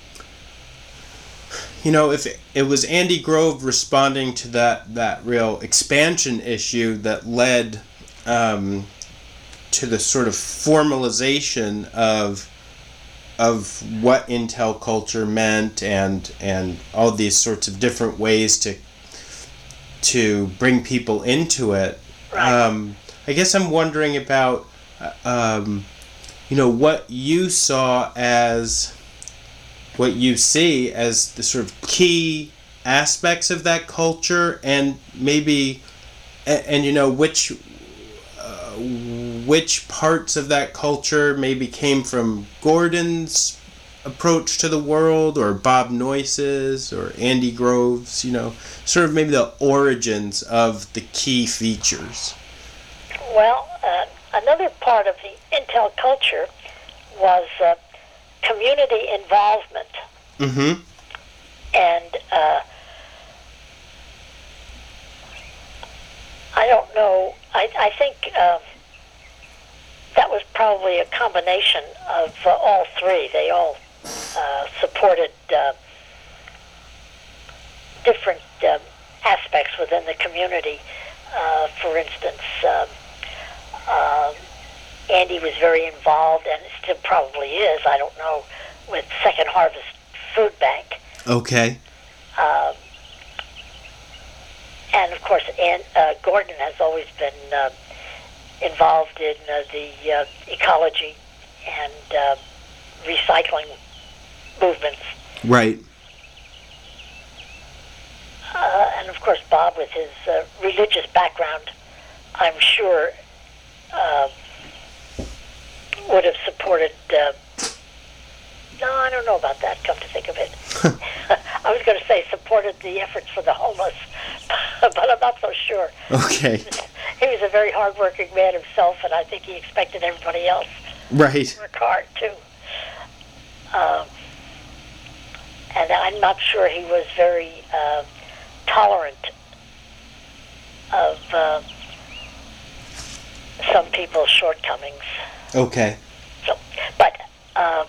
you know, if it was Andy Grove responding to that that real expansion issue that led um, to the sort of formalization of of what Intel culture meant and and all these sorts of different ways to to bring people into it. Right. Um, I guess I'm wondering about um, you know, what you saw as, what you see as the sort of key aspects of that culture, and maybe, and, and you know, which uh, which parts of that culture maybe came from Gordon's approach to the world, or Bob Noyce's, or Andy Grove's, you know, sort of maybe the origins of the key features. Well, uh, another part of the Intel culture was uh, community involvement. Mm-hmm. And uh, I don't know, I, I think um, that was probably a combination of uh, all three. They all uh, supported uh, different uh, aspects within the community. Uh, for instance, um, uh, Andy was very involved, and still probably is, I don't know, with Second Harvest food bank. Okay. Um, and of course, Ann, uh, Gordon has always been uh, involved in uh, the uh, ecology and uh, recycling movements. Right. Uh, and of course, Bob, with his uh, religious background, I'm sure uh, would have supported. Uh, no, I don't know about that. Come to think of it, I was going to say supported the efforts for the homeless, but I'm not so sure. Okay. He was a very hardworking man himself, and I think he expected everybody else Right. to work hard too. Um, and I'm not sure he was very uh, tolerant of uh, some people's shortcomings. Okay. So, but uh,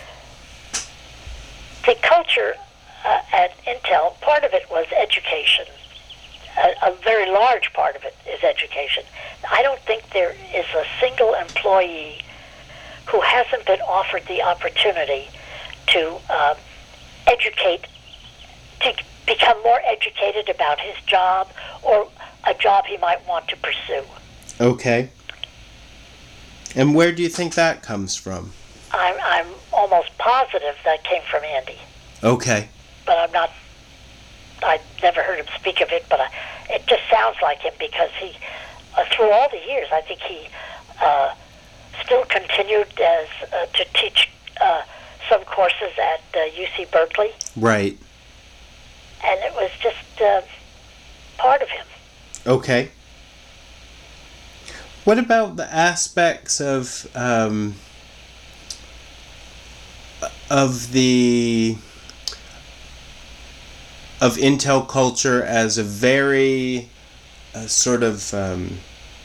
the culture uh, at Intel, part of it was education. A, a very large part of it is education. I don't think there is a single employee who hasn't been offered the opportunity to uh, educate, to become more educated about his job or a job he might want to pursue. Okay. And where do you think that comes from? I'm, I'm almost positive that came from Andy, Okay. but I'm not, I never heard him speak of it, but I, it just sounds like him because he, uh, through all the years, I think he uh, still continued as uh, to teach uh, some courses at uh, U C Berkeley, Right. and it was just uh, part of him. Okay. What about the aspects of um, of the of Intel culture as a very uh, sort of um,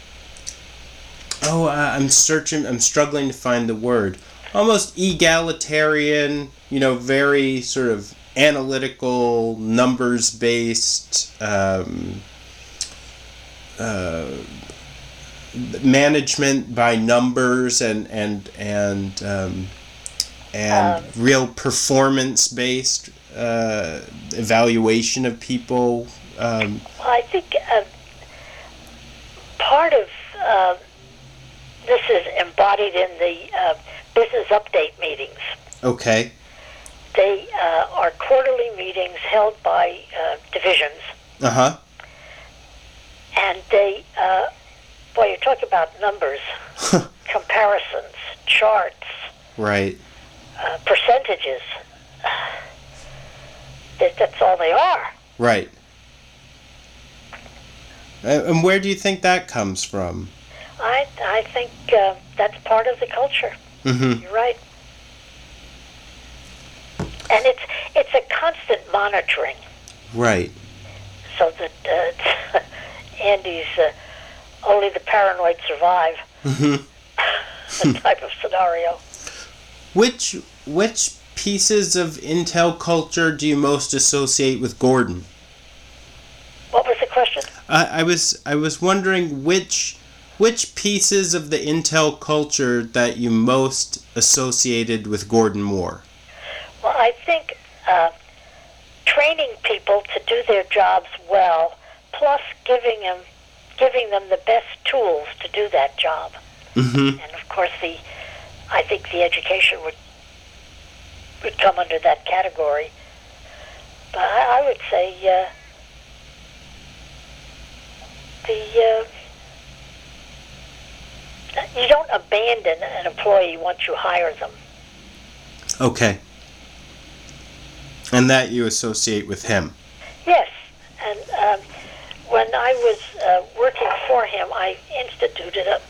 oh I- I'm searching I'm struggling to find the word, almost egalitarian, you know, very sort of analytical, numbers based um, uh, management by numbers and and and um, and Um, real performance based uh, evaluation of people. Um, Well, I think uh, part of uh, this is embodied in the uh, business update meetings. okay. They uh, are quarterly meetings held by uh, divisions, Uh huh. and they, uh, boy, you talk about numbers, comparisons, charts, Right. uh, percentages. That, that's all they are. Right. Uh, and where do you think that comes from? I I think uh, that's part of the culture. Mm-hmm. You're right. And it's it's a constant monitoring, Right. so that uh, Andy's uh, only the paranoid survive Mm-hmm. type of scenario. Which which pieces of Intel culture do you most associate with Gordon? What was the question? I, I was I was wondering which which pieces of the Intel culture that you most associated with Gordon Moore. Well, I think uh, training people to do their jobs well, plus giving them giving them the best tools to do that job. Mm-hmm. And of course, the I think the education would would come under that category. But I, I would say uh, the uh, you don't abandon an employee once you hire them. Okay. And that you associate with him. Yes, and um, when I was uh, working for him, I instituted a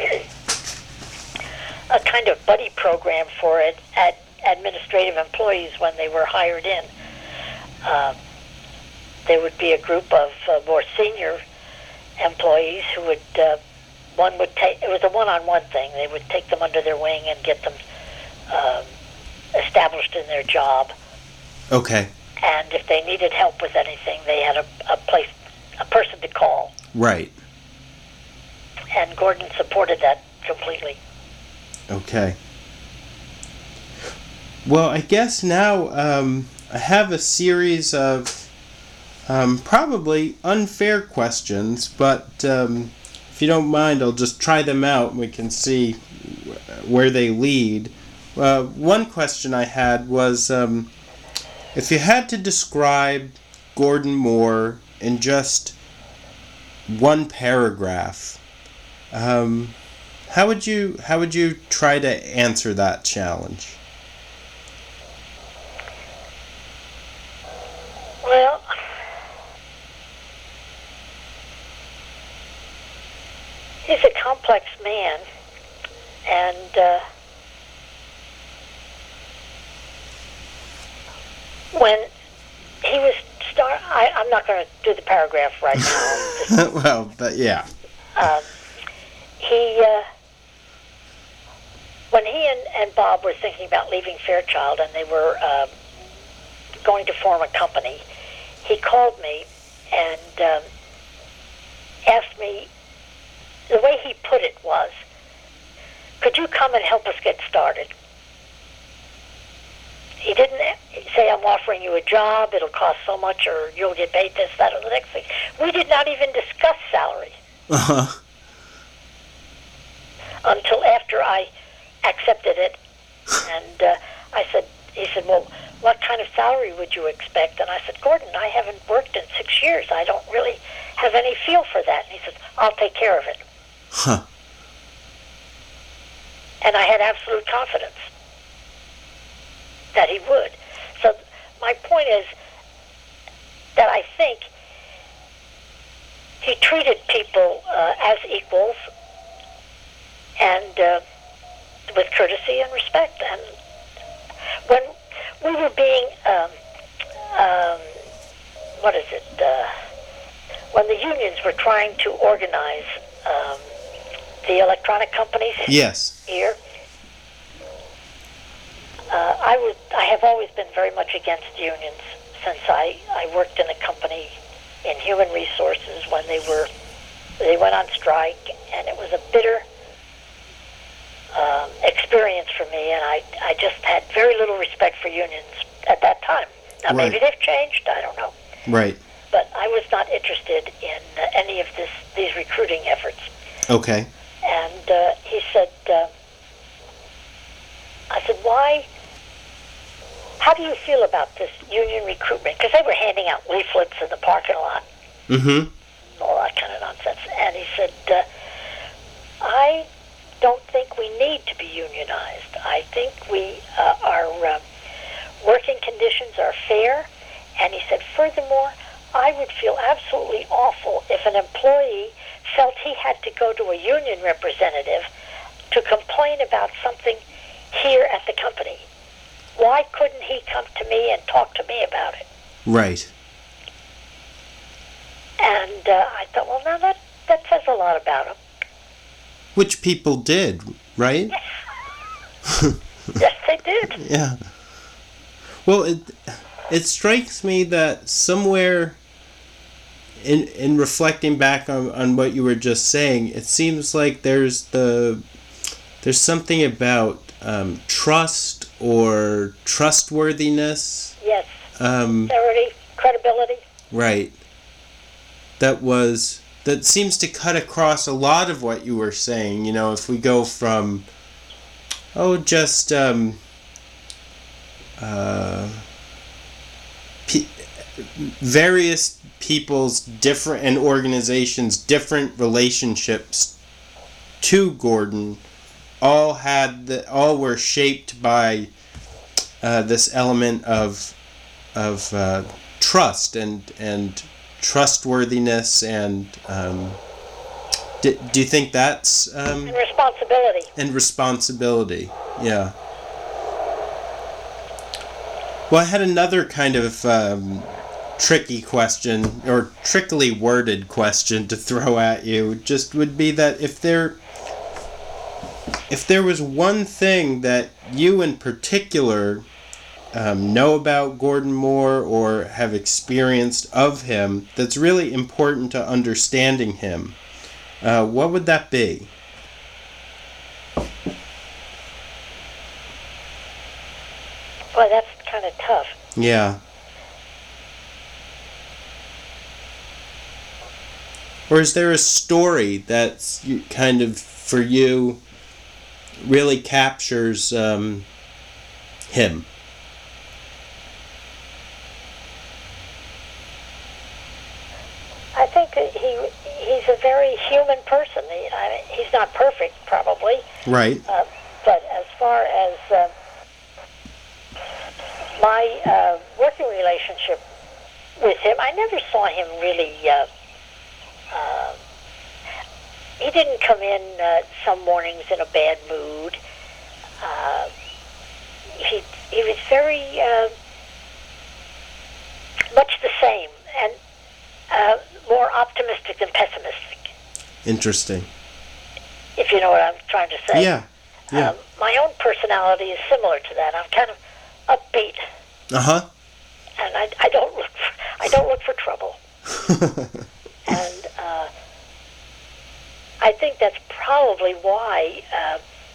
a kind of buddy program for it at administrative employees when they were hired in. Uh, there would be a group of uh, more senior employees who would, uh, one would take, it was a one-on-one thing. They would take them under their wing and get them um, established in their job. Okay. And if they needed help with anything, they had a, a place, a person to call. Right. And Gordon supported that completely. Okay. Well, I guess now um, I have a series of um, probably unfair questions, but um, if you don't mind, I'll just try them out and we can see where they lead. Uh, one question I had was, um, if you had to describe Gordon Moore in just one paragraph, um, how would you how would you try to answer that challenge? Well, he's a complex man, and uh, when he was start, I, I'm not going to do the paragraph right now. Well, but yeah. Um, he, uh, when he and, and Bob were thinking about leaving Fairchild, and they were uh, going to form a company, he called me and um, asked me. The way he put it was, "Could you come and help us get started?" He didn't say, "I'm offering you a job, it'll cost so much, or you'll get paid this, that, or the next thing." We did not even discuss salary. Uh-huh. Until after I accepted it. And uh, I said, he said, "Well, what kind of salary would you expect?" And I said, "Gordon, I haven't worked in six years. I don't really have any feel for that." And he said, "I'll take care of it." Huh. And I had absolute confidence that he would. So my point is that I think he treated people uh, as equals and uh, with courtesy and respect. And when we were being, um, um, what is it, uh, when the unions were trying to organize um, the electronic companies Yes. here, uh, I was I have always been very much against unions since I, I worked in a company in human resources when they were they went on strike, and it was a bitter um, experience for me, and I I just had very little respect for unions at that time. Now Right. maybe they've changed, I don't know, Right. but I was not interested in uh, any of this these recruiting efforts. Okay. And uh, he said, uh, I said, "Why? How do you feel about this union recruitment?" Because they were handing out leaflets in the parking lot, Mm-hmm. all that kind of nonsense. And he said, uh, "I don't think we need to be unionized. I think we uh, our uh, working conditions are fair." And he said, "Furthermore, I would feel absolutely awful if an employee felt he had to go to a union representative to complain about something here at the company. Why couldn't he come to me and talk to me about it?" Right. And uh, I thought, well, now that, that says a lot about him. Which people did, right? Yes, they did. Yeah. Well, it it strikes me that somewhere in in reflecting back on, on what you were just saying, it seems like there's the there's something about um, trust or trustworthiness. Yes. Um, Sincerity, credibility. right. That was that seems to cut across a lot of what you were saying. You know, if we go from oh, just um, uh, pe- various people's different and organizations' different relationships to Gordon, all had the all were shaped by uh, this element of of uh, trust and and trustworthiness and um, do, do you think that's um, And responsibility. and responsibility? Yeah. Well, I had another kind of um, tricky question or trickily worded question to throw at you. Just would be that if there if there was one thing that you in particular um, know about Gordon Moore or have experienced of him that's really important to understanding him, uh, what would that be? Yeah. Or is there a story that's you- kind of, for you, really captures um, him? I think that he he's a very human person. He, I mean, he's not perfect, probably, Right. uh, but as far as uh, my uh, working relationship with him, I never saw him really. Uh, uh, he didn't come in uh, some mornings in a bad mood. Uh, he he was very uh, much the same, and uh, more optimistic than pessimistic, Interesting. if you know what I'm trying to say. Yeah. Yeah. Um, my own personality is similar to that. I'm kind of upbeat, Uh huh. and I, I don't look for, I don't look for trouble. And uh, I think that's probably why uh,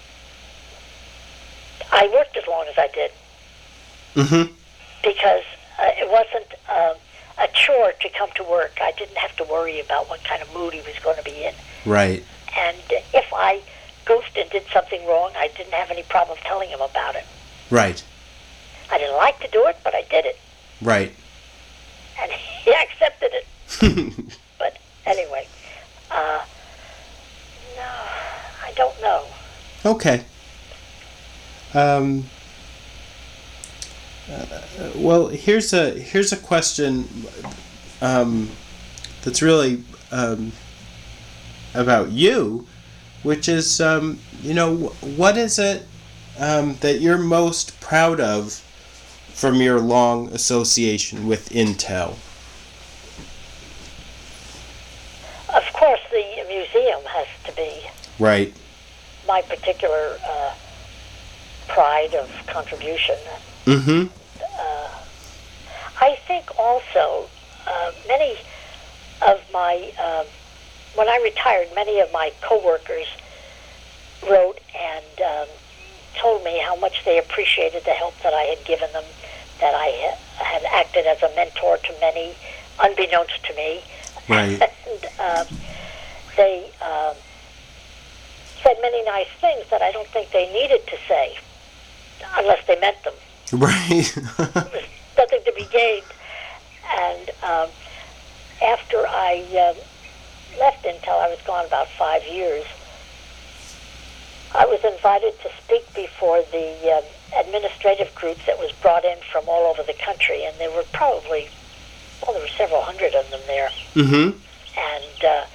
I worked as long as I did, Mm-hmm. because uh, it wasn't uh, a chore to come to work. I didn't have to worry about what kind of mood he was going to be in. Right. And if I goofed and did something wrong, I didn't have any problem telling him about it. Right. I didn't like to do it, but I did it. Right. And he accepted it. But anyway, uh, no, I don't know. Okay. Um, uh, well, here's a here's a question um, that's really um, about you, which is, um, you know, what is it um, that you're most proud of from your long association with Intel? Of course, the museum has to be Right. my particular uh, pride of contribution. Mm-hmm. Uh, I think also uh, many of my, uh, when I retired, many of my coworkers wrote and um, told me how much they appreciated the help that I had given them, that I ha- had acted as a mentor to many, unbeknownst to me. Right. And uh, they uh, said many nice things that I don't think they needed to say, unless they meant them. Right. There was nothing to be gained. And um, after I uh, left Intel, I was gone about five years, I was invited to speak before the uh, administrative groups that was brought in from all over the country, and there were probably, well, there were several hundred of them there. Mm-hmm. And uh,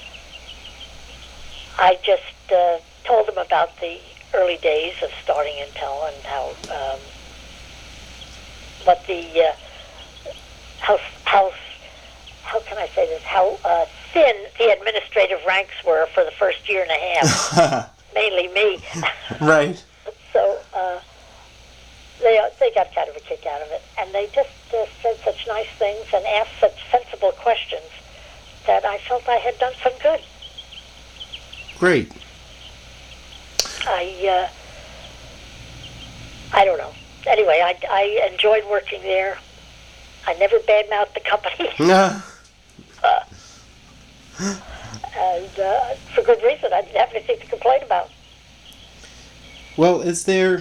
I just uh, told them about the early days of starting Intel and how um, what the uh, how how how can I say this? How uh, thin the administrative ranks were for the first year and a half. Mainly me. Right. So uh, they they got kind of a kick out of it, and they just uh, said such nice things and asked such sensible questions that I felt I had done some good. Great. I uh, I don't know. Anyway, I, I enjoyed working there. I never badmouthed the company, Yeah. uh, and uh, for good reason. I didn't have anything to complain about. Well, is there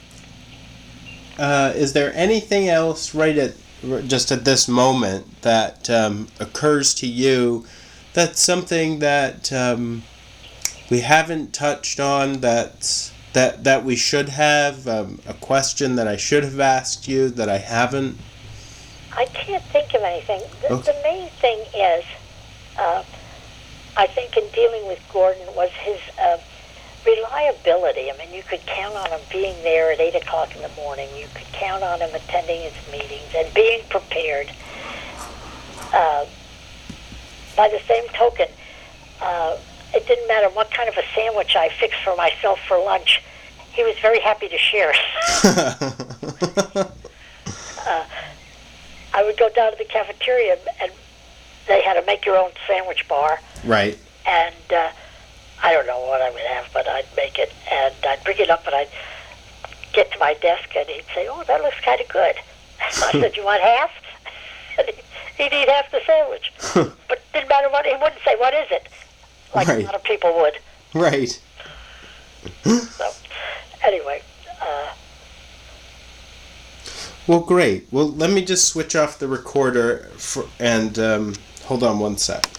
uh, is there anything else right at just at this moment that um, occurs to you that's something that um, we haven't touched on that's that that we should have, um, a question that I should have asked you that I haven't? I can't think of anything. The, Okay. the main thing is, uh, I think in dealing with Gordon was his uh, reliability. I mean, you could count on him being there at eight o'clock in the morning. You could count on him attending his meetings and being prepared. Uh, by the same token, uh, it didn't matter what kind of a sandwich I fixed for myself for lunch. He was very happy to share it. uh, I would go down to the cafeteria, and they had a make-your-own sandwich bar. Right. And uh, I don't know what I would have, but I'd make it, and I'd bring it up, and I'd get to my desk, and he'd say, "Oh, that looks kind of good." I said, you want half? And he, he'd eat half the sandwich. But it didn't matter what, he wouldn't say, what is it? Like Right. a lot of people would. Right. So, anyway, uh, Well, great. Well, let me just switch off the recorder for, and um, hold on one sec.